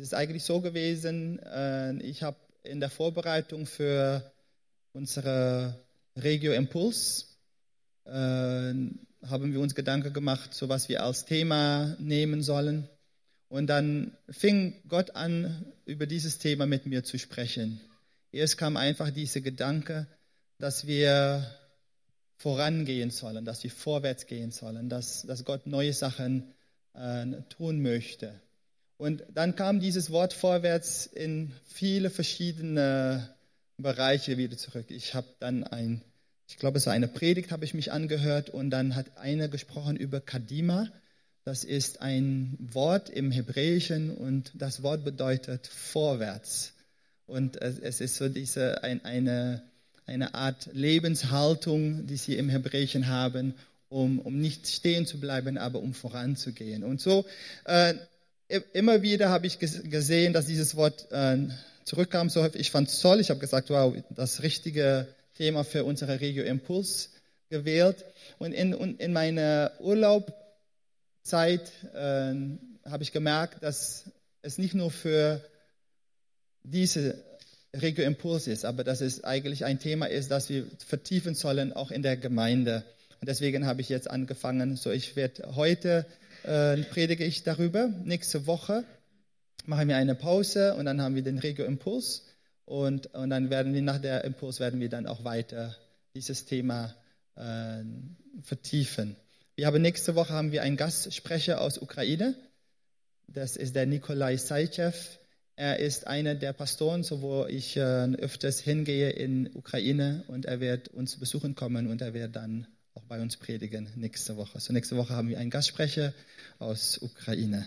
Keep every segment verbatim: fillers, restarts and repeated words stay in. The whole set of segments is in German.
Es ist eigentlich so gewesen, äh, ich habe in der Vorbereitung für unsere Regio Impuls, äh, haben wir uns Gedanken gemacht, so was wir als Thema nehmen sollen. Und dann fing Gott an, über dieses Thema mit mir zu sprechen. Erst kam einfach dieser Gedanke, dass wir vorangehen sollen, dass wir vorwärts gehen sollen, dass, dass Gott neue Sachen äh, tun möchte. Und dann kam dieses Wort vorwärts in viele verschiedene Bereiche wieder zurück. Ich habe dann ein, ich glaube, es war eine Predigt, habe ich mich angehört, und dann hat einer gesprochen über Kadima. Das ist ein Wort im Hebräischen und das Wort bedeutet vorwärts. Und es ist so diese ein, eine eine Art Lebenshaltung, die sie im Hebräischen haben, um, um nicht stehen zu bleiben, aber um voranzugehen. Und so äh, immer wieder habe ich gesehen, dass dieses Wort äh, zurückkam. So, ich fand es toll. Ich habe gesagt, wow, das richtige Thema für unsere Regio Impuls gewählt. Und in, in meiner Urlaubzeit äh, habe ich gemerkt, dass es nicht nur für diese Regio Impuls ist, aber dass es eigentlich ein Thema ist, das wir vertiefen sollen, auch in der Gemeinde. Und deswegen habe ich jetzt angefangen, so ich werde heute äh, predige ich darüber, nächste Woche machen wir eine Pause und dann haben wir den Regio Impuls und, und dann werden wir nach der Impuls werden wir dann auch weiter dieses Thema äh, vertiefen. Wir haben nächste Woche haben wir einen Gastsprecher aus Ukraine, das ist der Nikolai Saichev. Er ist einer der Pastoren, so wo ich äh, öfters hingehe in Ukraine, und er wird uns besuchen kommen und er wird dann auch bei uns predigen nächste Woche. So nächste Woche haben wir einen Gastsprecher aus Ukraine.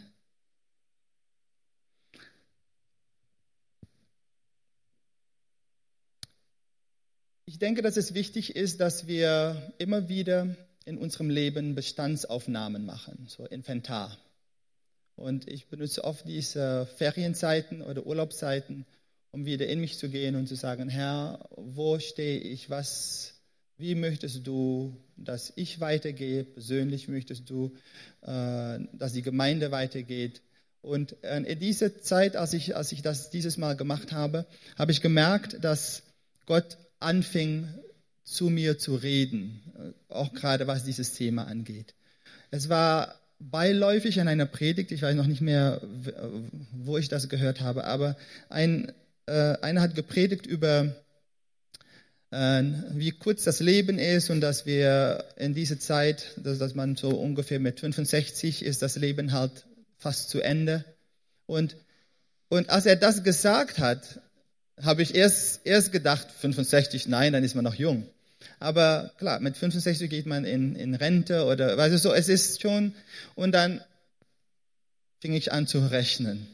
Ich denke, dass es wichtig ist, dass wir immer wieder in unserem Leben Bestandsaufnahmen machen, so Inventar. Und ich benutze oft diese Ferienzeiten oder Urlaubszeiten, um wieder in mich zu gehen und zu sagen, Herr, wo stehe ich? Was, wie möchtest du, dass ich weitergehe? Persönlich möchtest du, äh, dass die Gemeinde weitergeht? Und äh, in dieser Zeit, als ich, als ich das dieses Mal gemacht habe, habe ich gemerkt, dass Gott anfing, zu mir zu reden, auch gerade was dieses Thema angeht. Es war beiläufig in einer Predigt, ich weiß noch nicht mehr, wo ich das gehört habe, aber ein, äh, einer hat gepredigt über, äh, wie kurz das Leben ist und dass wir in dieser Zeit, dass, dass man so ungefähr mit fünfundsechzig ist, das Leben halt fast zu Ende. Und, und als er das gesagt hat, habe ich erst, erst gedacht, fünfundsechzig, nein, dann ist man noch jung. Aber klar, mit fünfundsechzig geht man in, in Rente oder, weißt du, so, es ist schon, und dann fing ich an zu rechnen.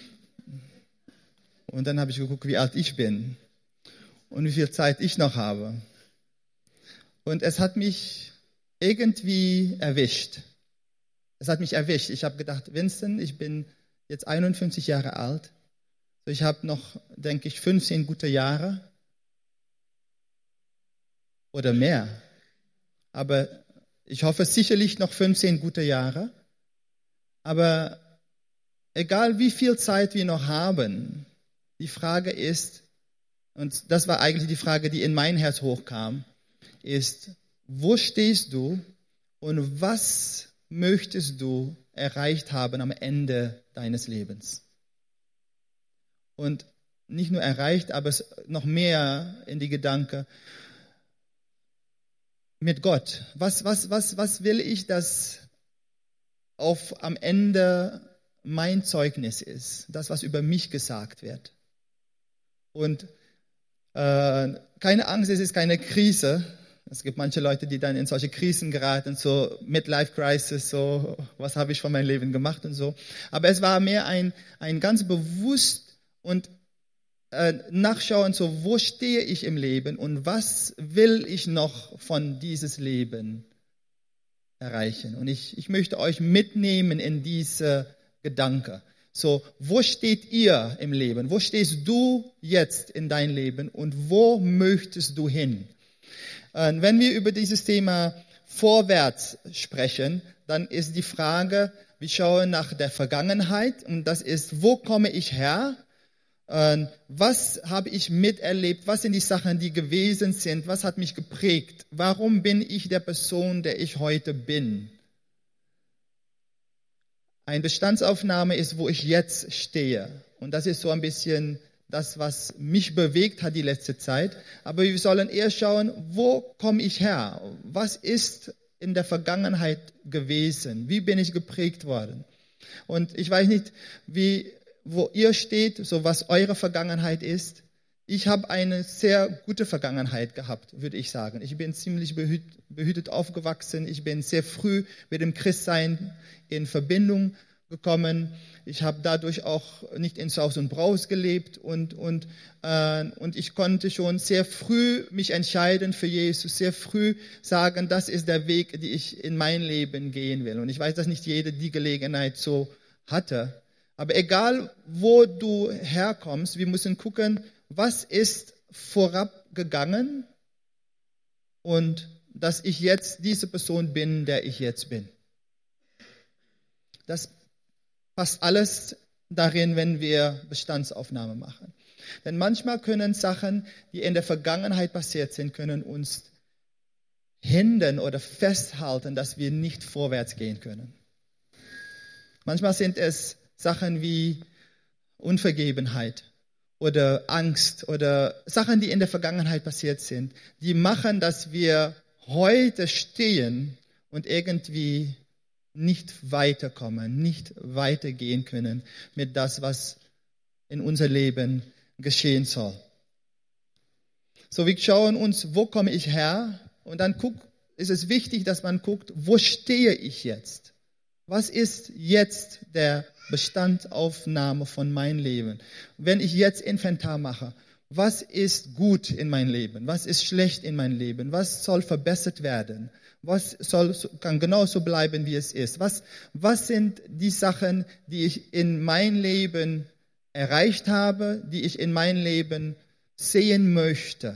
Und dann habe ich geguckt, wie alt ich bin und wie viel Zeit ich noch habe. Und es hat mich irgendwie erwischt. Es hat mich erwischt. Ich habe gedacht, Vincent, ich bin jetzt einundfünfzig Jahre alt. Ich habe noch, denke ich, fünfzehn gute Jahre. Oder mehr. Aber ich hoffe sicherlich noch fünfzehn gute Jahre. Aber egal wie viel Zeit wir noch haben, die Frage ist, und das war eigentlich die Frage, die in mein Herz hochkam, ist, wo stehst du und was möchtest du erreicht haben am Ende deines Lebens? Und nicht nur erreicht, aber noch mehr in die Gedanken, mit Gott. Was, was, was, was will ich, dass auf am Ende mein Zeugnis ist? Das, was über mich gesagt wird. Und äh, keine Angst, es ist keine Krise. Es gibt manche Leute, die dann in solche Krisen geraten, so Midlife-Crisis, so was habe ich von meinem Leben gemacht und so. Aber es war mehr ein, ein ganz bewusst und nachschauen, so wo stehe ich im Leben und was will ich noch von dieses Leben erreichen. Und ich, ich möchte euch mitnehmen in diese Gedanke. So, wo steht ihr im Leben? Wo stehst du jetzt in dein Leben und wo möchtest du hin? Wenn wir über dieses Thema vorwärts sprechen, dann ist die Frage, wir schauen nach der Vergangenheit und das ist, wo komme ich her? Äh, was habe ich miterlebt? Was sind die Sachen, die gewesen sind? Was hat mich geprägt? Warum bin ich der Person, der ich heute bin? Eine Bestandsaufnahme ist, wo ich jetzt stehe. Und das ist so ein bisschen das, was mich bewegt hat die letzte Zeit. Aber wir sollen eher schauen, wo komme ich her? Was ist in der Vergangenheit gewesen? Wie bin ich geprägt worden? Und ich weiß nicht, wie, wo ihr steht, so was eure Vergangenheit ist. Ich habe eine sehr gute Vergangenheit gehabt, würde ich sagen. Ich bin ziemlich behüt, behütet aufgewachsen. Ich bin sehr früh mit dem Christsein in Verbindung gekommen. Ich habe dadurch auch nicht in Saus und Braus gelebt und, und, äh, und ich konnte schon sehr früh mich entscheiden für Jesus, sehr früh sagen, das ist der Weg, den ich in mein Leben gehen will. Und ich weiß, dass nicht jeder die Gelegenheit so hatte. Aber egal, wo du herkommst, wir müssen gucken, was ist vorabgegangen und dass ich jetzt diese Person bin, der ich jetzt bin. Das passt alles darin, wenn wir Bestandsaufnahme machen. Denn manchmal können Sachen, die in der Vergangenheit passiert sind, können uns hindern oder festhalten, dass wir nicht vorwärts gehen können. Manchmal sind es Sachen wie Unvergebenheit oder Angst oder Sachen, die in der Vergangenheit passiert sind, die machen, dass wir heute stehen und irgendwie nicht weiterkommen, nicht weitergehen können mit das, was in unser Leben geschehen soll. So, wir schauen uns, wo komme ich her? Und dann guck, ist es wichtig, dass man guckt, wo stehe ich jetzt? Was ist jetzt der Bestandsaufnahme von meinem Leben? Wenn ich jetzt Inventar mache, was ist gut in meinem Leben? Was ist schlecht in meinem Leben? Was soll verbessert werden? Was soll, kann genauso bleiben, wie es ist? Was, was sind die Sachen, die ich in mein Leben erreicht habe, die ich in mein Leben sehen möchte?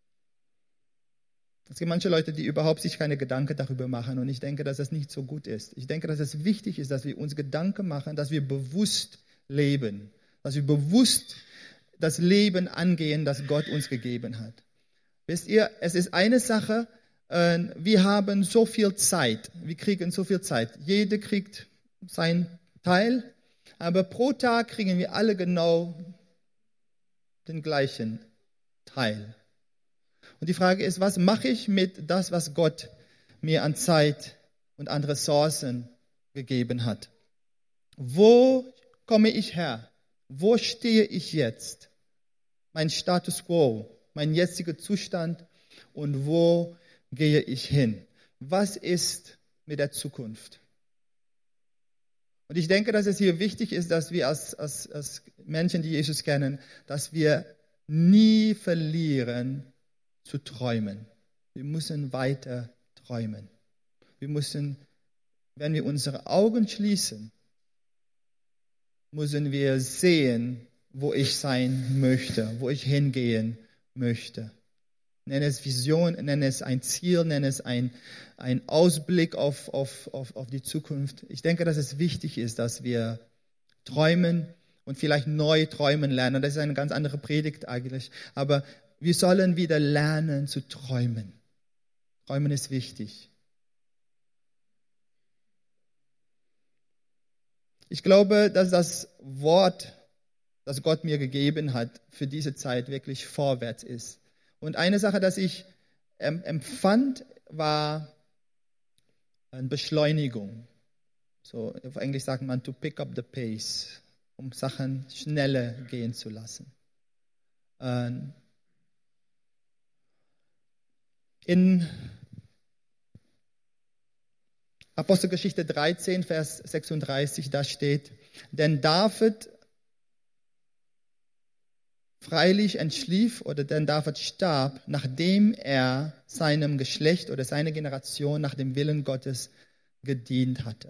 Es gibt manche Leute, die überhaupt sich keine Gedanken darüber machen und ich denke, dass das nicht so gut ist. Ich denke, dass es wichtig ist, dass wir uns Gedanken machen, dass wir bewusst leben, dass wir bewusst das Leben angehen, das Gott uns gegeben hat. Wisst ihr, es ist eine Sache, wir haben so viel Zeit, wir kriegen so viel Zeit. Jeder kriegt sein Teil, aber pro Tag kriegen wir alle genau den gleichen Teil. Und die Frage ist, was mache ich mit das, was Gott mir an Zeit und an Ressourcen gegeben hat? Wo komme ich her? Wo stehe ich jetzt? Mein Status quo, mein jetziger Zustand und wo gehe ich hin? Was ist mit der Zukunft? Und ich denke, dass es hier wichtig ist, dass wir als, als, als Menschen, die Jesus kennen, dass wir nie verlieren, zu träumen. Wir müssen weiter träumen. Wir müssen, wenn wir unsere Augen schließen, müssen wir sehen, wo ich sein möchte, wo ich hingehen möchte. Nenne es Vision, nenne es ein Ziel, nenne es ein, ein Ausblick auf, auf, auf, auf die Zukunft. Ich denke, dass es wichtig ist, dass wir träumen und vielleicht neu träumen lernen. Das ist eine ganz andere Predigt eigentlich. Aber wir sollen wieder lernen zu träumen. Träumen ist wichtig. Ich glaube, dass das Wort, das Gott mir gegeben hat, für diese Zeit wirklich vorwärts ist. Und eine Sache, das ich empfand, war eine Beschleunigung. So, auf Englisch sagt man to pick up the pace, um Sachen schneller gehen zu lassen. In Apostelgeschichte dreizehn, Vers sechsunddreißig, da steht, denn David freilich entschlief oder denn David starb, nachdem er seinem Geschlecht oder seiner Generation nach dem Willen Gottes gedient hatte.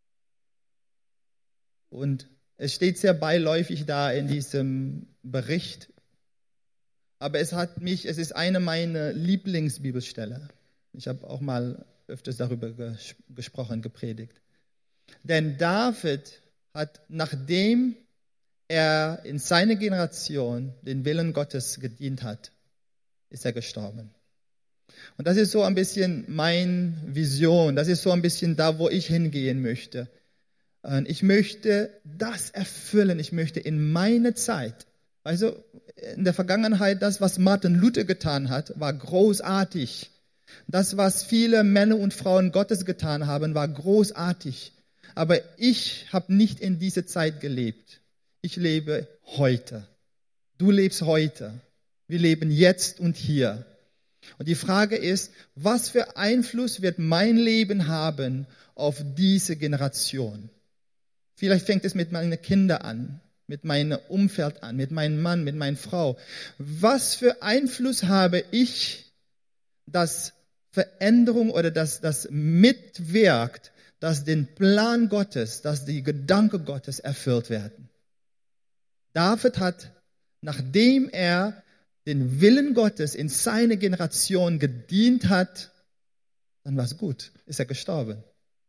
Und es steht sehr beiläufig da in diesem Bericht, aber es hat mich, es ist eine meiner Lieblingsbibelstellen. Ich habe auch mal öfters darüber ges- gesprochen, gepredigt. Denn David hat, nachdem er in seiner Generation den Willen Gottes gedient hat, ist er gestorben. Und das ist so ein bisschen meine Vision, das ist so ein bisschen da, wo ich hingehen möchte. Und ich möchte das erfüllen, ich möchte in meiner Zeit, also in der Vergangenheit, das, was Martin Luther getan hat, war großartig. Das, was viele Männer und Frauen Gottes getan haben, war großartig. Aber ich habe nicht in dieser Zeit gelebt. Ich lebe heute. Du lebst heute. Wir leben jetzt und hier. Und die Frage ist, was für Einfluss wird mein Leben haben auf diese Generation? Vielleicht fängt es mit meinen Kindern an, mit meinem Umfeld an, mit meinem Mann, mit meiner Frau. Was für Einfluss habe ich, dass Veränderung oder dass das mitwirkt, dass den Plan Gottes, dass die Gedanken Gottes erfüllt werden? David hat, nachdem er den Willen Gottes in seine Generation gedient hat, dann war es gut, ist er gestorben.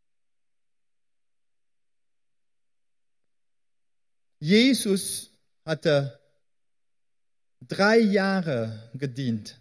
Jesus hatte drei Jahre gedient.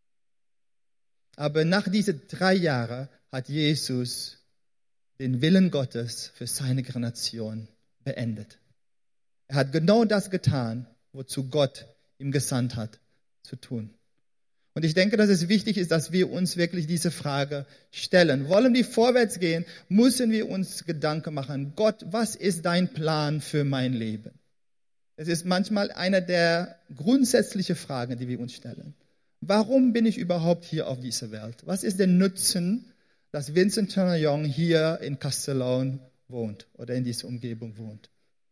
Aber nach diesen drei Jahren hat Jesus den Willen Gottes für seine Generation beendet. Er hat genau das getan, wozu Gott ihm gesandt hat, zu tun. Und ich denke, dass es wichtig ist, dass wir uns wirklich diese Frage stellen. Wollen wir vorwärts gehen, müssen wir uns Gedanken machen. Gott, was ist dein Plan für mein Leben? Es ist manchmal eine der grundsätzlichen Fragen, die wir uns stellen. Warum bin ich überhaupt hier auf dieser Welt? Was ist der Nutzen, dass Vincent Turner Young hier in Castellón wohnt oder in dieser Umgebung wohnt?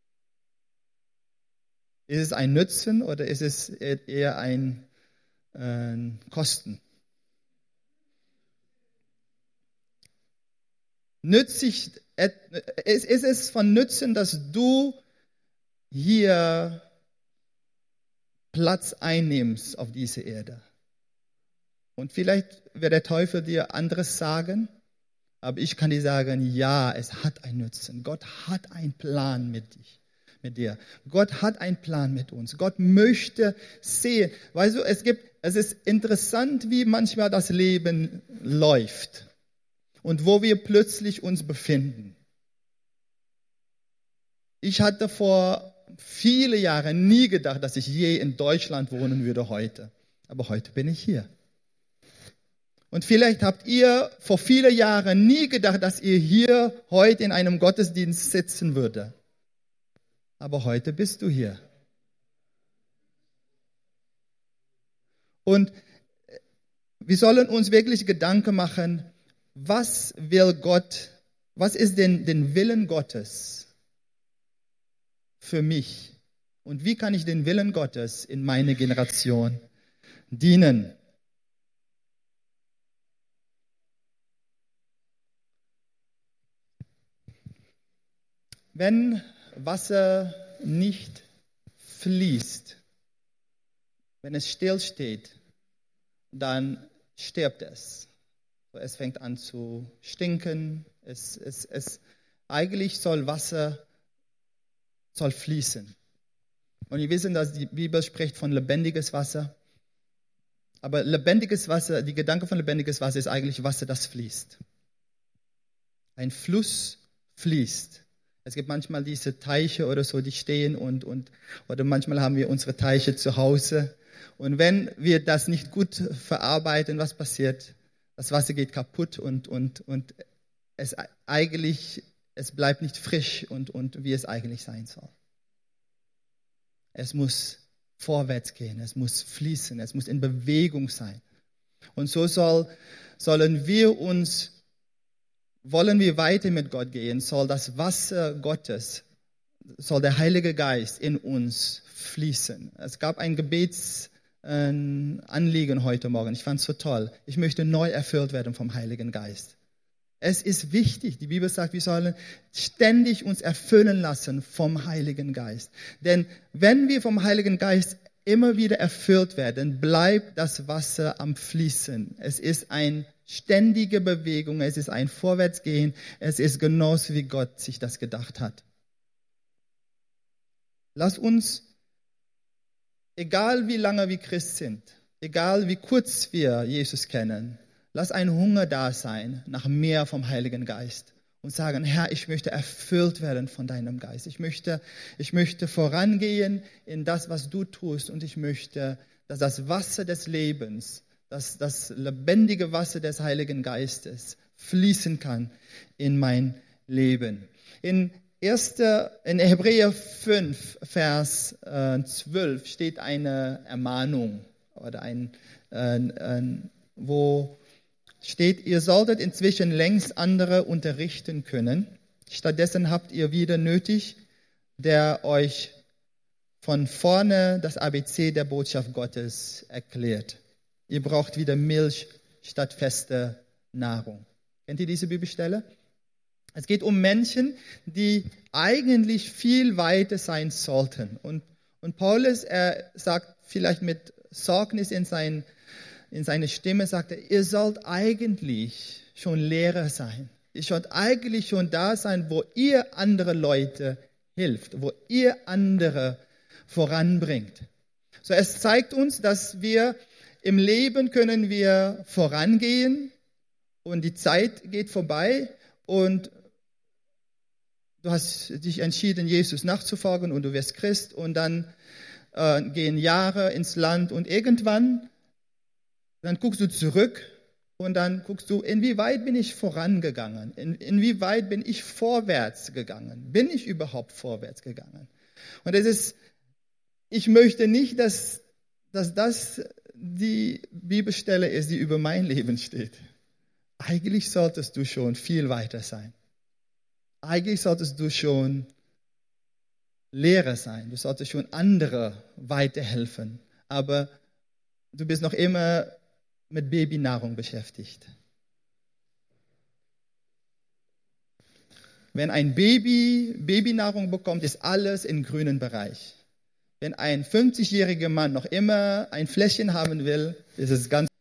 Ist es ein Nutzen oder ist es eher ein äh, Kosten? Nützlich, ist, ist es von Nutzen, dass du hier Platz einnimmst auf dieser Erde? Und vielleicht wird der Teufel dir anderes sagen, aber ich kann dir sagen, ja, es hat einen Nutzen. Gott hat einen Plan mit dich. Mit dir. Gott hat einen Plan mit uns. Gott möchte sehen. Weißt du, es gibt, es ist interessant, wie manchmal das Leben läuft und wo wir plötzlich uns befinden. Ich hatte vor viele Jahren nie gedacht, dass ich je in Deutschland wohnen würde heute. Aber heute bin ich hier. Und vielleicht habt ihr vor vielen Jahren nie gedacht, dass ihr hier heute in einem Gottesdienst sitzen würdet. Aber heute bist du hier. Und wir sollen uns wirklich Gedanken machen, was will Gott, was ist denn den Willen Gottes für mich? Und wie kann ich den Willen Gottes in meine Generation dienen? Wenn Wasser nicht fließt, wenn es stillsteht, dann stirbt es. Es fängt an zu stinken. Es, es, es, eigentlich soll Wasser soll fließen. Und wir wissen, dass die Bibel spricht von lebendiges Wasser. Aber lebendiges Wasser, die Gedanke von lebendiges Wasser ist eigentlich Wasser, das fließt. Ein Fluss fließt. Es gibt manchmal diese Teiche oder so, die stehen und, und, oder manchmal haben wir unsere Teiche zu Hause. Und wenn wir das nicht gut verarbeiten, was passiert? Das Wasser geht kaputt und, und, und es eigentlich, es bleibt nicht frisch und, und wie es eigentlich sein soll. Es muss vorwärts gehen, es muss fließen, es muss in Bewegung sein. Und so soll, sollen wir uns Wollen wir weiter mit Gott gehen, soll das Wasser Gottes, soll der Heilige Geist in uns fließen. Es gab ein Gebetsanliegen heute Morgen. Ich fand es so toll. Ich möchte neu erfüllt werden vom Heiligen Geist. Es ist wichtig. Die Bibel sagt, wir sollen ständig uns erfüllen lassen vom Heiligen Geist. Denn wenn wir vom Heiligen Geist immer wieder erfüllt werden, bleibt das Wasser am Fließen. Es ist ein ständige Bewegung, es ist ein Vorwärtsgehen, es ist genauso, wie Gott sich das gedacht hat. Lass uns, egal wie lange wir Christ sind, egal wie kurz wir Jesus kennen, lass ein Hunger da sein nach mehr vom Heiligen Geist und sagen, Herr, ich möchte erfüllt werden von deinem Geist. Ich möchte, ich möchte vorangehen in das, was du tust, und ich möchte, dass das Wasser des Lebens, dass das lebendige Wasser des Heiligen Geistes fließen kann in mein Leben. In Erste, in Hebräer fünf, Vers äh, zwölf steht eine Ermahnung, oder ein, äh, äh, wo steht, ihr solltet inzwischen längst andere unterrichten können. Stattdessen habt ihr wieder nötig, der euch von vorne das A B C der Botschaft Gottes erklärt. Ihr braucht wieder Milch statt feste Nahrung. Kennt ihr diese Bibelstelle? Es geht um Menschen, die eigentlich viel weiter sein sollten. Und, und Paulus, er sagt vielleicht mit Sorgnis in, sein, in seine Stimme, sagt er, ihr sollt eigentlich schon Lehrer sein. Ihr sollt eigentlich schon da sein, wo ihr andere Leute hilft, wo ihr andere voranbringt. So, es zeigt uns, dass wir im Leben können wir vorangehen und die Zeit geht vorbei und du hast dich entschieden, Jesus nachzufolgen und du wirst Christ und dann äh, gehen Jahre ins Land und irgendwann, dann guckst du zurück und dann guckst du, inwieweit bin ich vorangegangen? In, inwieweit bin ich vorwärts gegangen? Bin ich überhaupt vorwärts gegangen? Und es ist, ich möchte nicht, dass, dass das die Bibelstelle ist, die über mein Leben steht. Eigentlich solltest du schon viel weiter sein. Eigentlich solltest du schon Lehrer sein. Du solltest schon andere weiterhelfen. Aber du bist noch immer mit Babynahrung beschäftigt. Wenn ein Baby Babynahrung bekommt, ist alles im grünen Bereich. Wenn ein fünfzigjähriger Mann noch immer ein Fläschchen haben will, ist es ganz.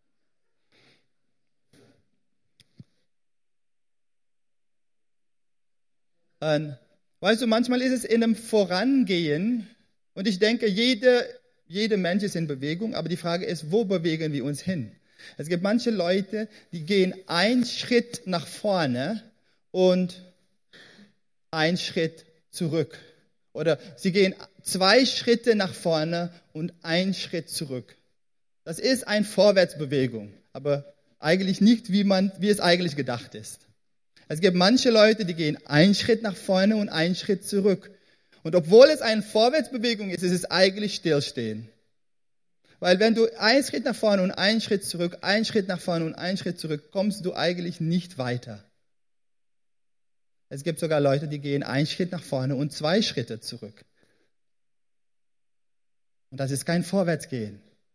Und, weißt du, manchmal ist es in einem Vorangehen, und ich denke, jede, jeder Mensch ist in Bewegung, aber die Frage ist, wo bewegen wir uns hin? Es gibt manche Leute, die gehen einen Schritt nach vorne und einen Schritt zurück. Oder sie gehen zwei Schritte nach vorne und einen Schritt zurück. Das ist eine Vorwärtsbewegung, aber eigentlich nicht, wie man, wie es eigentlich gedacht ist. Es gibt manche Leute, die gehen einen Schritt nach vorne und einen Schritt zurück. Und obwohl es eine Vorwärtsbewegung ist, ist es eigentlich Stillstehen. Weil wenn du einen Schritt nach vorne und einen Schritt zurück, einen Schritt nach vorne und einen Schritt zurück, kommst du eigentlich nicht weiter. Es gibt sogar Leute, die gehen einen Schritt nach vorne und zwei Schritte zurück. Und das ist kein Vorwärtsgehen.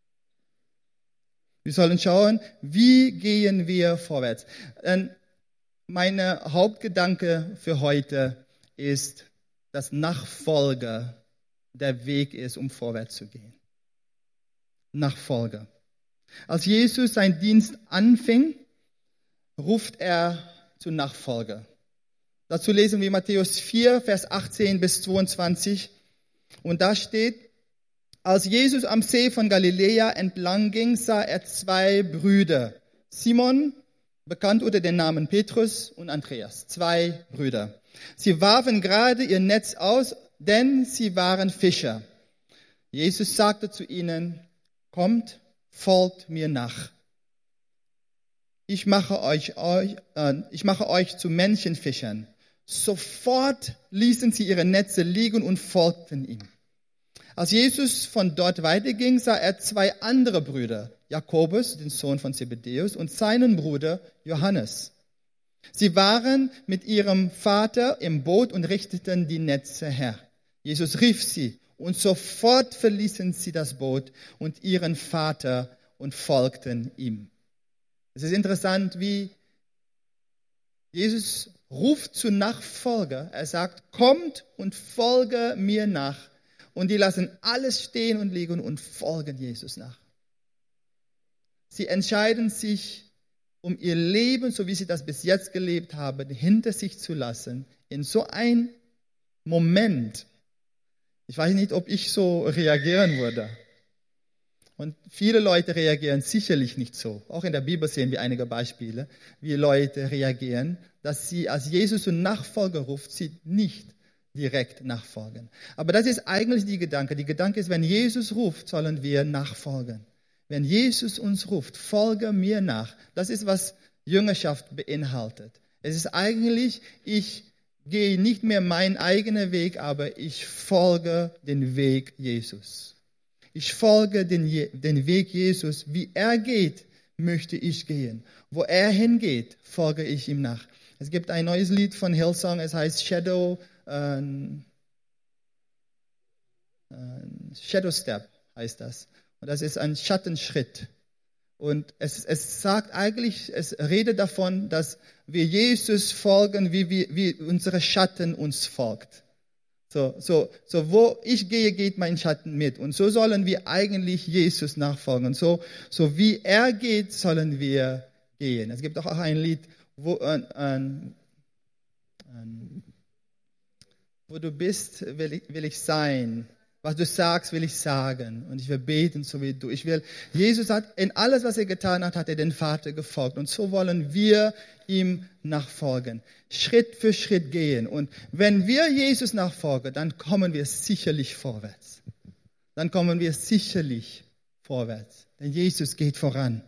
Wir sollen schauen, wie gehen wir vorwärts. Denn mein Hauptgedanke für heute ist, dass Nachfolge der Weg ist, um vorwärts zu gehen. Nachfolge. Als Jesus seinen Dienst anfing, ruft er zu Nachfolge. Dazu lesen wir Matthäus vier, Vers achtzehn bis zweiundzwanzig. Und da steht, als Jesus am See von Galiläa entlang ging, sah er zwei Brüder. Simon, bekannt unter dem Namen Petrus, und Andreas, zwei Brüder. Sie warfen gerade ihr Netz aus, denn sie waren Fischer. Jesus sagte zu ihnen, kommt, folgt mir nach. Ich mache euch, euch, äh, ich mache euch zu Menschenfischern. Sofort ließen sie ihre Netze liegen und folgten ihm. Als Jesus von dort weiterging, sah er zwei andere Brüder, Jakobus, den Sohn von Zebedäus, und seinen Bruder Johannes. Sie waren mit ihrem Vater im Boot und richteten die Netze her. Jesus rief sie, und sofort verließen sie das Boot und ihren Vater und folgten ihm. Es ist interessant, wie Jesus ruft zu Nachfolger. Er sagt, kommt und folge mir nach. Und die lassen alles stehen und liegen und folgen Jesus nach. Sie entscheiden sich, um ihr Leben, so wie sie das bis jetzt gelebt haben, hinter sich zu lassen, in so ein Moment. Ich weiß nicht, ob ich so reagieren würde. Und viele Leute reagieren sicherlich nicht so. Auch in der Bibel sehen wir einige Beispiele, wie Leute reagieren, dass sie, als Jesus zu Nachfolger ruft, sie nicht direkt nachfolgen. Aber das ist eigentlich die Gedanke. Die Gedanke ist, wenn Jesus ruft, sollen wir nachfolgen. Wenn Jesus uns ruft, folge mir nach. Das ist, was Jüngerschaft beinhaltet. Es ist eigentlich, ich gehe nicht mehr meinen eigenen Weg, aber ich folge den Weg Jesus. Ich folge den, den Weg Jesus. Wie er geht, möchte ich gehen. Wo er hingeht, folge ich ihm nach. Es gibt ein neues Lied von Hillsong, es heißt Shadow, äh, äh, Shadow Step heißt das. Und das ist ein Schattenschritt. Und es, es sagt eigentlich, es redet davon, dass wir Jesus folgen, wie, wie, wie unsere Schatten uns folgt. So, so, so, wo ich gehe, geht mein Schatten mit. Und so sollen wir eigentlich Jesus nachfolgen. Und so, so wie er geht, sollen wir gehen. Es gibt auch ein Lied, wo, äh, äh, wo du bist, will ich, will ich sein. Was du sagst, will ich sagen. Und ich will beten, so wie du. Ich will, Jesus hat, in alles, was er getan hat, hat er den Vater gefolgt. Und so wollen wir ihm nachfolgen. Schritt für Schritt gehen. Und wenn wir Jesus nachfolgen, dann kommen wir sicherlich vorwärts. Dann kommen wir sicherlich vorwärts. Denn Jesus geht voran.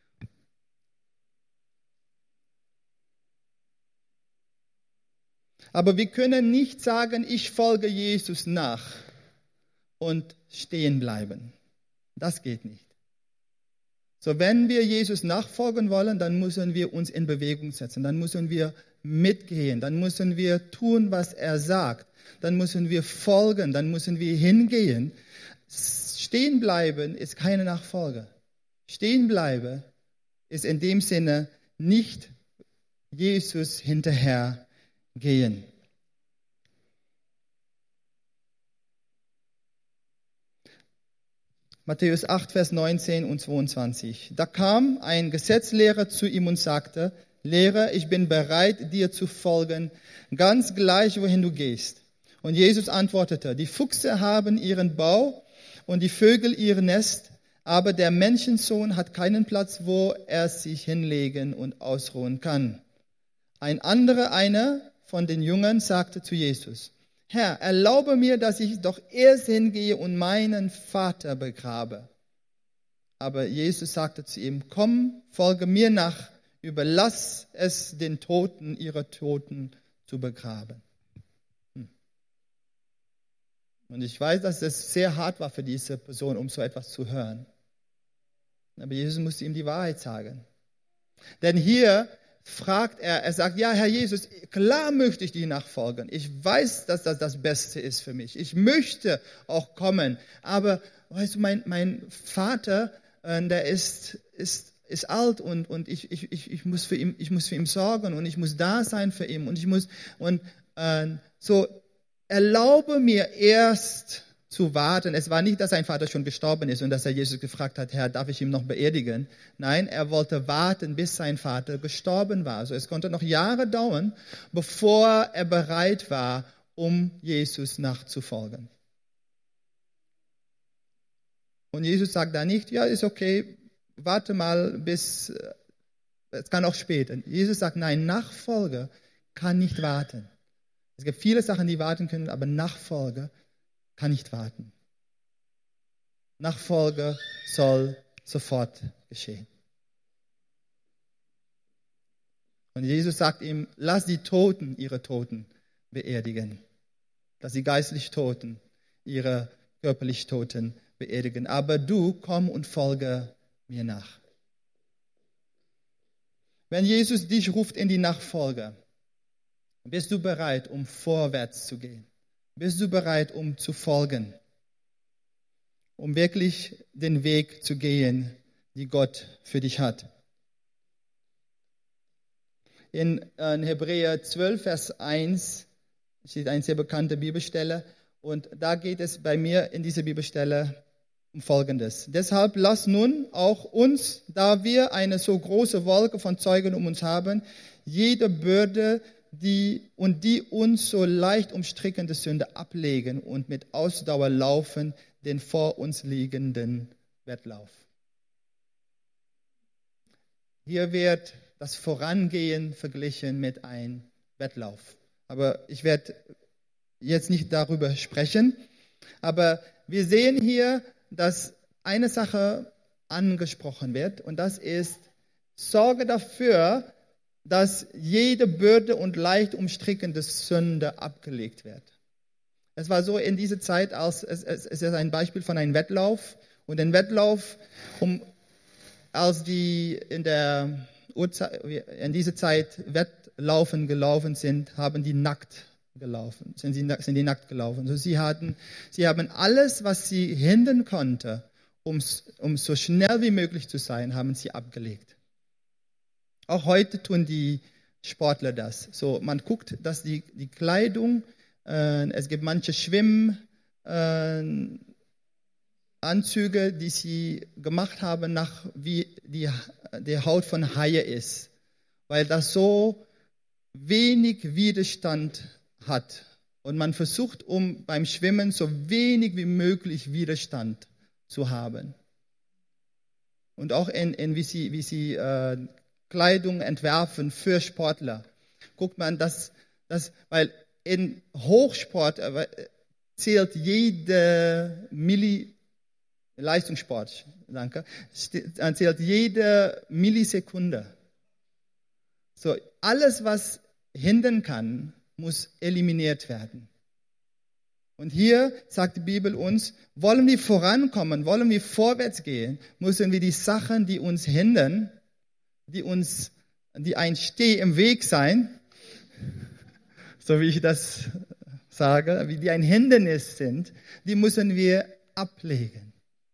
Aber wir können nicht sagen, ich folge Jesus nach und stehen bleiben. Das geht nicht. So, wenn wir Jesus nachfolgen wollen, dann müssen wir uns in Bewegung setzen. Dann müssen wir mitgehen. Dann müssen wir tun, was er sagt. Dann müssen wir folgen. Dann müssen wir hingehen. Stehen bleiben ist keine Nachfolge. Stehen bleiben ist in dem Sinne nicht Jesus hinterher gehen. Matthäus acht, Vers neunzehn und zweiundzwanzig. Da kam ein Gesetzlehrer zu ihm und sagte, Lehrer, ich bin bereit, dir zu folgen, ganz gleich, wohin du gehst. Und Jesus antwortete, die Füchse haben ihren Bau und die Vögel ihr Nest, aber der Menschensohn hat keinen Platz, wo er sich hinlegen und ausruhen kann. Ein anderer, einer von den Jüngern, sagte zu Jesus, Herr, erlaube mir, dass ich doch erst hingehe und meinen Vater begrabe. Aber Jesus sagte zu ihm, komm, folge mir nach, überlass es den Toten, ihre Toten zu begraben. Hm. Und ich weiß, dass es sehr hart war für diese Person, um so etwas zu hören. Aber Jesus musste ihm die Wahrheit sagen. Denn hier fragt er, er sagt, ja, Herr Jesus, klar möchte ich dir nachfolgen. Ich weiß, dass das das Beste ist für mich. Ich möchte auch kommen. Aber, weißt du, mein, mein Vater, äh, der ist, ist, ist alt und, und ich, ich, ich, ich, muss für ihn, ich muss für ihn sorgen und ich muss da sein für ihn. Und ich muss, und äh, so, erlaube mir erst zu warten. Es war nicht, dass sein Vater schon gestorben ist und dass er Jesus gefragt hat, Herr, darf ich ihn noch beerdigen? Nein, er wollte warten, bis sein Vater gestorben war. Also es konnte noch Jahre dauern, bevor er bereit war, um Jesus nachzufolgen. Und Jesus sagt da nicht, ja, ist okay, warte mal bis, es kann auch später. Jesus sagt, nein, Nachfolge kann nicht warten. Es gibt viele Sachen, die warten können, aber Nachfolge kann nicht warten. Nachfolge soll sofort geschehen. Und Jesus sagt ihm, lass die Toten ihre Toten beerdigen. Lass die geistlich Toten ihre körperlich Toten beerdigen. Aber du komm und folge mir nach. Wenn Jesus dich ruft in die Nachfolge, bist du bereit, um vorwärts zu gehen? Bist du bereit, um zu folgen? Um wirklich den Weg zu gehen, die Gott für dich hat? In, in Hebräer zwölf, Vers eins steht eine sehr bekannte Bibelstelle. Und da geht es bei mir in dieser Bibelstelle um Folgendes. Deshalb lass nun auch uns, da wir eine so große Wolke von Zeugen um uns haben, jede Bürde die, und die uns so leicht umstrickende Sünde ablegen und mit Ausdauer laufen den vor uns liegenden Wettlauf. Hier wird das Vorangehen verglichen mit einem Wettlauf. Aber ich werde jetzt nicht darüber sprechen. Aber wir sehen hier, dass eine Sache angesprochen wird, und das ist, sorge dafür, dass jede Bürde und leicht umstrickende Sünde abgelegt wird. Es war so in dieser Zeit, als es, es, es ist ein Beispiel von einem Wettlauf, und ein Wettlauf, um, als die in der Uhrzeit, in dieser Zeit Wettlaufen gelaufen sind, haben die nackt gelaufen, sind, sie, sind die nackt gelaufen. Also sie, hatten, sie haben alles, was sie hindern konnte, um, um so schnell wie möglich zu sein, haben sie abgelegt. Auch heute tun die Sportler das. So, man guckt, dass die, die Kleidung, äh, es gibt manche Schwimmanzüge, äh, die sie gemacht haben, nach wie die, die Haut von Haie ist, weil das so wenig Widerstand hat. Und man versucht, um beim Schwimmen so wenig wie möglich Widerstand zu haben. Und auch in, in wie sie, wie sie äh, Kleidung entwerfen für Sportler, guckt man, dass, dass weil in Hochsport äh, zählt jede Milli, Leistungssport, danke, zählt jede Millisekunde. So, alles, was hindern kann, muss eliminiert werden. Und hier sagt die Bibel uns, wollen wir vorankommen, wollen wir vorwärts gehen, müssen wir die Sachen, die uns hindern, die uns, die ein Steh im Weg sein, so wie ich das sage, wie die ein Hindernis sind, die müssen wir ablegen.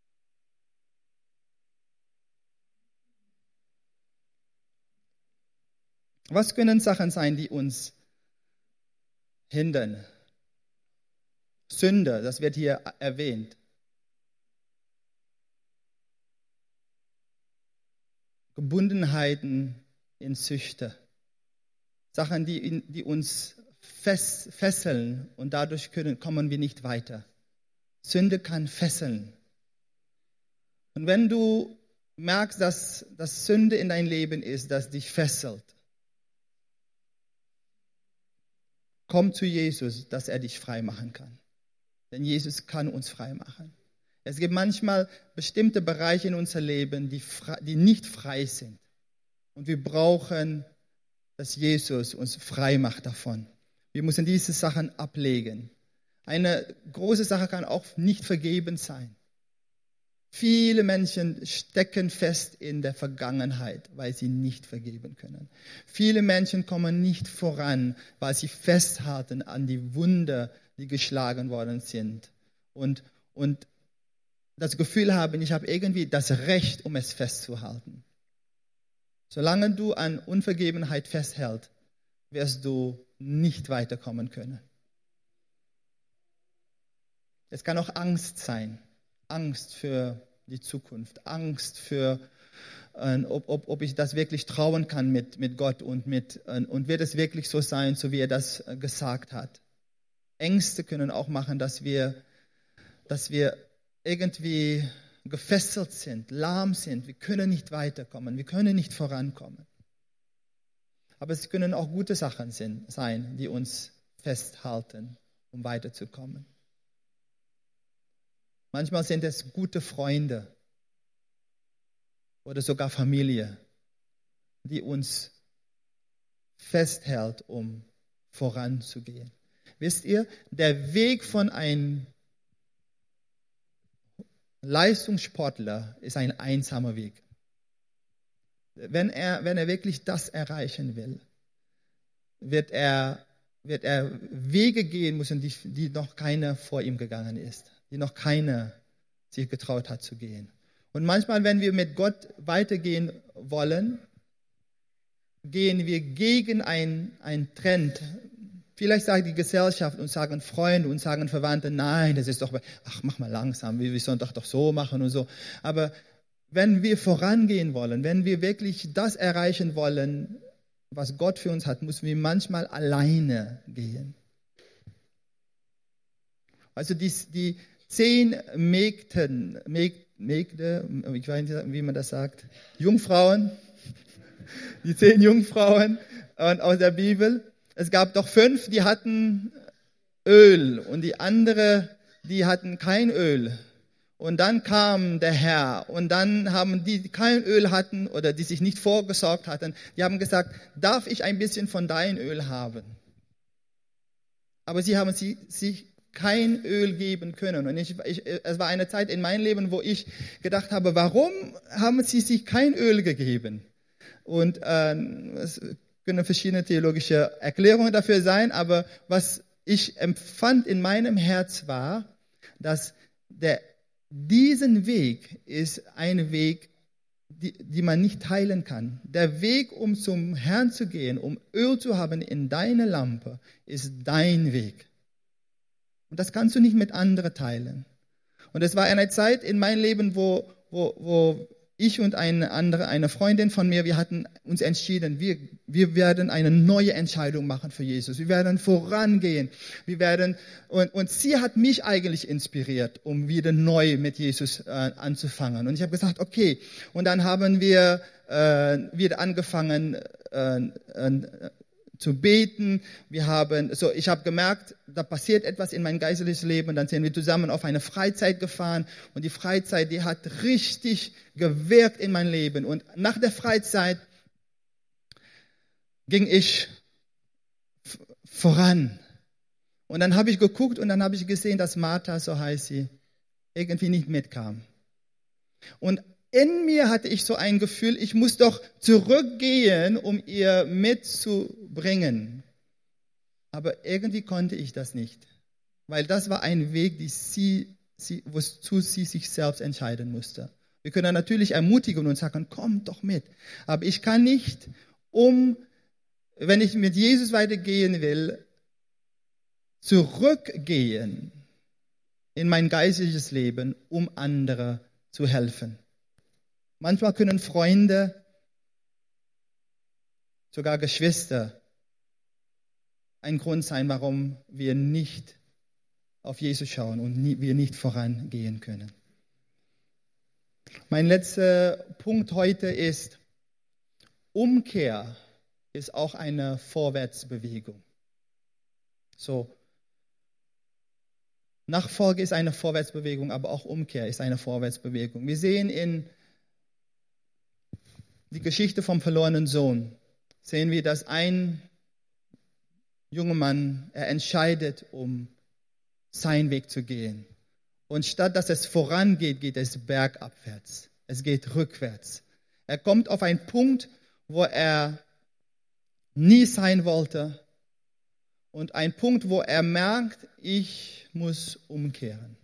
Was können Sachen sein, die uns hindern? Sünde, das wird hier erwähnt. Gebundenheiten in Süchte. Sachen, die, die uns fest, fesseln, und dadurch können, kommen wir nicht weiter. Sünde kann fesseln. Und wenn du merkst, dass, dass Sünde in dein Leben ist, das dich fesselt, komm zu Jesus, dass er dich frei machen kann. Denn Jesus kann uns frei machen. Es gibt manchmal bestimmte Bereiche in unserem Leben, die, frei, die nicht frei sind. Und wir brauchen, dass Jesus uns frei macht davon. Wir müssen diese Sachen ablegen. Eine große Sache kann auch nicht vergeben sein. Viele Menschen stecken fest in der Vergangenheit, weil sie nicht vergeben können. Viele Menschen kommen nicht voran, weil sie festhalten an die Wunder, die geschlagen worden sind. Und, und das Gefühl haben, ich habe irgendwie das Recht, um es festzuhalten. Solange du an Unvergebenheit festhältst, wirst du nicht weiterkommen können. Es kann auch Angst sein. Angst für die Zukunft, Angst für, äh, ob, ob, ob ich das wirklich trauen kann mit, mit Gott und, mit, äh, und wird es wirklich so sein, so wie er das äh, gesagt hat. Ängste können auch machen, dass wir, dass wir irgendwie gefesselt sind, lahm sind. Wir können nicht weiterkommen, wir können nicht vorankommen. Aber es können auch gute Sachen sein, die uns festhalten, um weiterzukommen. Manchmal sind es gute Freunde oder sogar Familie, die uns festhält, um voranzugehen. Wisst ihr, der Weg von einem Leistungssportler ist ein einsamer Weg. Wenn er, wenn er wirklich das erreichen will, wird er, wird er Wege gehen müssen, die, die noch keiner vor ihm gegangen ist. Die noch keiner sich getraut hat zu gehen. Und manchmal, wenn wir mit Gott weitergehen wollen, gehen wir gegen einen Trend, vielleicht sagt die Gesellschaft und sagen Freunde und sagen Verwandte, nein, das ist doch, ach, mach mal langsam, wir, wir sollen doch doch so machen und so. Aber wenn wir vorangehen wollen, wenn wir wirklich das erreichen wollen, was Gott für uns hat, müssen wir manchmal alleine gehen. Also die, die zehn Mägden, Mäg, Mägde, ich weiß nicht, wie man das sagt, Jungfrauen, die zehn Jungfrauen aus der Bibel. Es gab doch fünf, die hatten Öl und die andere, die hatten kein Öl. Und dann kam der Herr und dann haben die, die kein Öl hatten oder die sich nicht vorgesorgt hatten, die haben gesagt, darf ich ein bisschen von deinem Öl haben? Aber sie haben sie, sich kein Öl geben können. Und ich, ich, es war eine Zeit in meinem Leben, wo ich gedacht habe, warum haben sie sich kein Öl gegeben? Und äh, es können verschiedene theologische Erklärungen dafür sein, aber was ich empfand in meinem Herz war, dass der diesen Weg ist ein Weg, die, die man nicht teilen kann. Der Weg, um zum Herrn zu gehen, um Öl zu haben in deine Lampe, ist dein Weg. Und das kannst du nicht mit anderen teilen. Und es war eine Zeit in meinem Leben, wo, wo, wo ich und eine andere, eine Freundin von mir, wir hatten uns entschieden, wir, wir werden eine neue Entscheidung machen für Jesus. Wir werden vorangehen. Wir werden, und, und sie hat mich eigentlich inspiriert, um wieder neu mit Jesus äh, anzufangen. Und ich habe gesagt, okay. Und dann haben wir äh, wieder angefangen, äh, äh, zu beten. Wir haben, so, ich habe gemerkt, da passiert etwas in mein geistliches Leben. Dann sind wir zusammen auf eine Freizeit gefahren und die Freizeit, die hat richtig gewirkt in mein Leben. Und nach der Freizeit ging ich f- voran. Und dann habe ich geguckt und dann habe ich gesehen, dass Martha, so heißt sie, irgendwie nicht mitkam. Und in mir hatte ich so ein Gefühl, ich muss doch zurückgehen, um ihr mitzubringen. Aber irgendwie konnte ich das nicht. Weil das war ein Weg, die sie, sie, wozu sie sich selbst entscheiden musste. Wir können natürlich ermutigen und sagen, komm doch mit. Aber ich kann nicht, um, wenn ich mit Jesus weitergehen will, zurückgehen in mein geistliches Leben, um andere zu helfen. Manchmal können Freunde, sogar Geschwister, ein Grund sein, warum wir nicht auf Jesus schauen und nie, wir nicht vorangehen können. Mein letzter Punkt heute ist, Umkehr ist auch eine Vorwärtsbewegung. So, Nachfolge ist eine Vorwärtsbewegung, aber auch Umkehr ist eine Vorwärtsbewegung. Wir sehen in die Geschichte vom verlorenen Sohn, sehen wir, dass ein junger Mann, er entscheidet, um seinen Weg zu gehen. Und statt dass es vorangeht, geht es bergabwärts. Es geht rückwärts. Er kommt auf einen Punkt, wo er nie sein wollte. Und ein Punkt, wo er merkt, ich muss umkehren.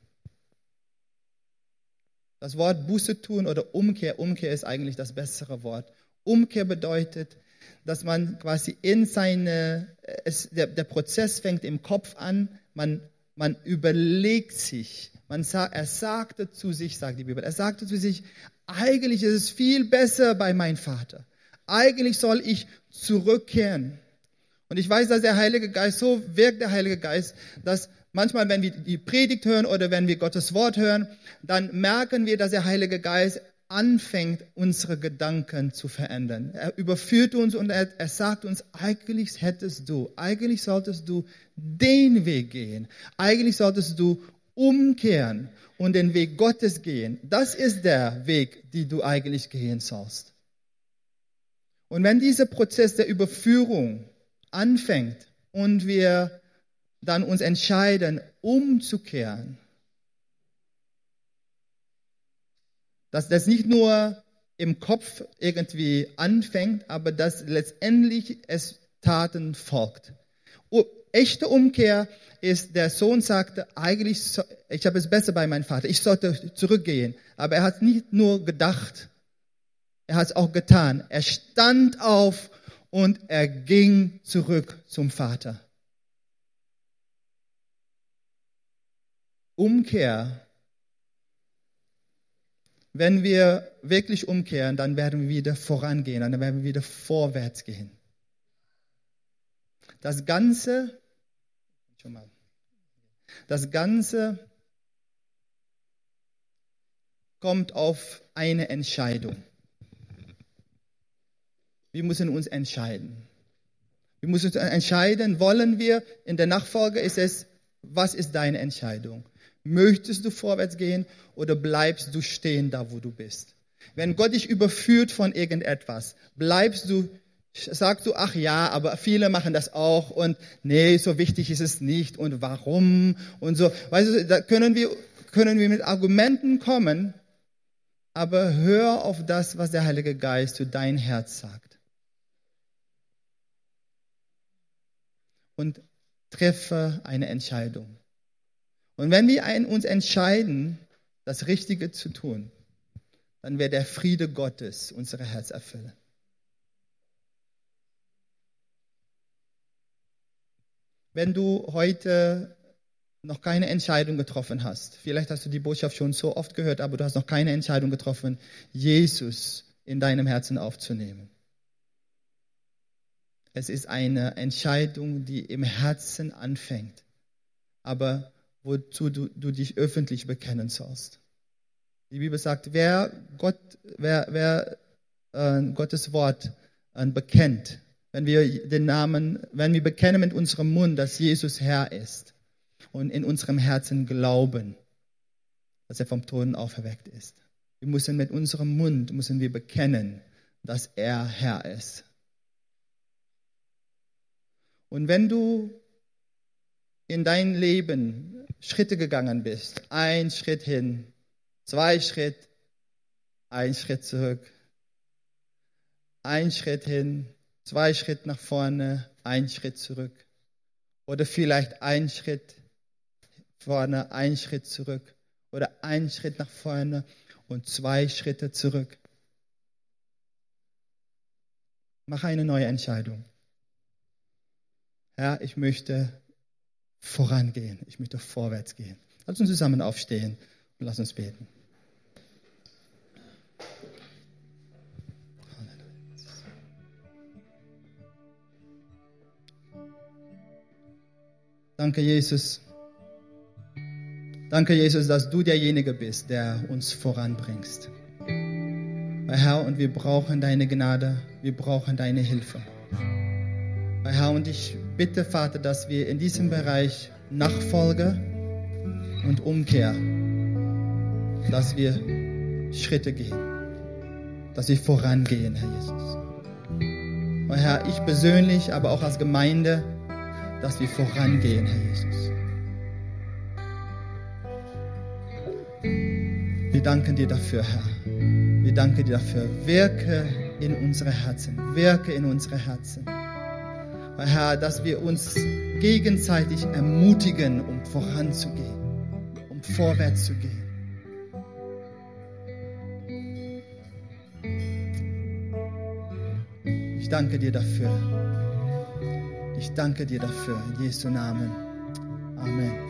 Das Wort Buße tun oder Umkehr, Umkehr ist eigentlich das bessere Wort. Umkehr bedeutet, dass man quasi in seine, es, der, der Prozess fängt im Kopf an, man, man überlegt sich, man sagt, er sagte zu sich, sagt die Bibel, er sagte zu sich, eigentlich ist es viel besser bei meinem Vater. Eigentlich soll ich zurückkehren. Und ich weiß, dass der Heilige Geist, so wirkt der Heilige Geist, dass manchmal, wenn wir die Predigt hören oder wenn wir Gottes Wort hören, dann merken wir, dass der Heilige Geist anfängt, unsere Gedanken zu verändern. Er überführt uns und er, er sagt uns, eigentlich hättest du, eigentlich solltest du den Weg gehen. Eigentlich solltest du umkehren und den Weg Gottes gehen. Das ist der Weg, den du eigentlich gehen sollst. Und wenn dieser Prozess der Überführung anfängt und wir dann uns entscheiden, umzukehren, dass das nicht nur im Kopf irgendwie anfängt, aber dass letztendlich es Taten folgt. Oh, echte Umkehr ist, der Sohn sagte, eigentlich, so, ich habe es besser bei meinem Vater, ich sollte zurückgehen. Aber er hat nicht nur gedacht, er hat es auch getan. Er stand auf und er ging zurück zum Vater. Umkehr, wenn wir wirklich umkehren, dann werden wir wieder vorangehen, dann werden wir wieder vorwärts gehen. Das Ganze, schon mal, das Ganze kommt auf eine Entscheidung. Wir müssen uns entscheiden. Wir müssen uns entscheiden, wollen wir in der Nachfolge, ist es, was ist deine Entscheidung? Möchtest du vorwärts gehen oder bleibst du stehen da, wo du bist? Wenn Gott dich überführt von irgendetwas, bleibst du, sagst du, ach ja, aber viele machen das auch und nee, so wichtig ist es nicht und warum und so. Weißt du, da können wir, können wir mit Argumenten kommen, aber hör auf das, was der Heilige Geist zu dein Herz sagt. Und treffe eine Entscheidung. Und wenn wir uns entscheiden, das Richtige zu tun, dann wird der Friede Gottes unser Herz erfüllen. Wenn du heute noch keine Entscheidung getroffen hast, vielleicht hast du die Botschaft schon so oft gehört, aber du hast noch keine Entscheidung getroffen, Jesus in deinem Herzen aufzunehmen. Es ist eine Entscheidung, die im Herzen anfängt, aber wozu du, du dich öffentlich bekennen sollst. Die Bibel sagt, wer, Gott, wer, wer äh, Gottes Wort äh, bekennt, wenn wir den Namen, wenn wir bekennen mit unserem Mund, dass Jesus Herr ist und in unserem Herzen glauben, dass er vom Toten auferweckt ist. Wir müssen mit unserem Mund müssen wir bekennen, dass er Herr ist. Und wenn du in dein Leben Schritte gegangen bist, ein Schritt hin, zwei Schritt, ein Schritt zurück, ein Schritt hin, zwei Schritt nach vorne, ein Schritt zurück. Oder vielleicht ein Schritt vorne, ein Schritt zurück. Oder ein Schritt nach vorne und zwei Schritte zurück. Mach eine neue Entscheidung. Herr, ich möchte vorangehen. Ich möchte vorwärts gehen. Lass uns zusammen aufstehen und lass uns beten. Danke, Jesus. Danke, Jesus, dass du derjenige bist, der uns voranbringst. Herr, und wir brauchen deine Gnade, wir brauchen deine Hilfe. Herr, und ich bitte, Vater, dass wir in diesem Bereich Nachfolge und Umkehr, dass wir Schritte gehen, dass wir vorangehen, Herr Jesus. Und Herr, ich persönlich, aber auch als Gemeinde, dass wir vorangehen, Herr Jesus. Wir danken dir dafür, Herr. Wir danken dir dafür. Wirke in unsere Herzen, wirke in unsere Herzen. Herr, dass wir uns gegenseitig ermutigen, um voranzugehen, um vorwärts zu gehen. Ich danke dir dafür. Ich danke dir dafür. In Jesu Namen. Amen.